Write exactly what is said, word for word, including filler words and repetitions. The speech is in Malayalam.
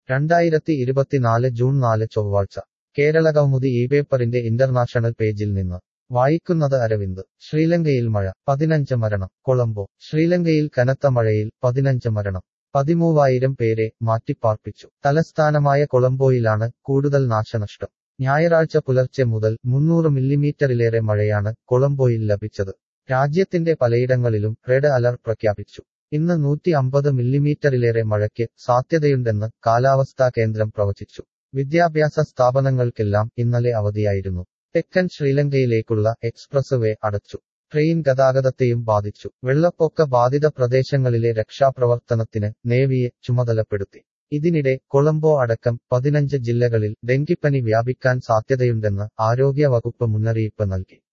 രണ്ടായിരത്തി ഇരുപത്തിനാല് ജൂൺ നാല് ചൊവ്വാഴ്ച കേരളകൗമുദി ഈ പേപ്പറിന്റെ ഇന്റർനാഷണൽ പേജിൽ നിന്ന് വായിക്കുന്നത് അരവിന്ദ്. ശ്രീലങ്കയിൽ മഴ, പതിനഞ്ച് മരണം. കൊളംബോ. ശ്രീലങ്കയിൽ കനത്ത മഴയിൽ പതിനഞ്ച് മരണം. പതിമൂവായിരം പേരെ മാറ്റിപ്പാർപ്പിച്ചു. തലസ്ഥാനമായ കൊളംബോയിലാണ് കൂടുതൽ നാശനഷ്ടം. ഞായറാഴ്ച പുലർച്ചെ മുതൽ മുന്നൂറ് മില്ലിമീറ്ററിലേറെ മഴയാണ് കൊളംബോയിൽ ലഭിച്ചത്. രാജ്യത്തിന്റെ പലയിടങ്ങളിലും റെഡ് അലർട്ട് പ്രഖ്യാപിച്ചു. ഇന്ന് നൂറ്റി അമ്പത് മില്ലിമീറ്ററിലേറെ മഴയ്ക്ക് സാധ്യതയുണ്ടെന്ന് കാലാവസ്ഥാ കേന്ദ്രം പ്രവചിച്ചു. വിദ്യാഭ്യാസ സ്ഥാപനങ്ങൾക്കെല്ലാം ഇന്നലെ അവധിയായിരുന്നു. തെക്കൻ ശ്രീലങ്കയിലേക്കുള്ള എക്സ്പ്രസ് വേ അടച്ചു. ട്രെയിൻ ഗതാഗതത്തെയും ബാധിച്ചു. വെള്ളപ്പൊക്ക ബാധിത പ്രദേശങ്ങളിലെ രക്ഷാപ്രവർത്തനത്തിന് നേവിയെ ചുമതലപ്പെടുത്തി. ഇതിനിടെ കൊളംബോ അടക്കം പതിനഞ്ച് ജില്ലകളിൽ ഡെങ്കിപ്പനി വ്യാപിക്കാൻ സാധ്യതയുണ്ടെന്ന് ആരോഗ്യ വകുപ്പ് മുന്നറിയിപ്പ് നൽകി.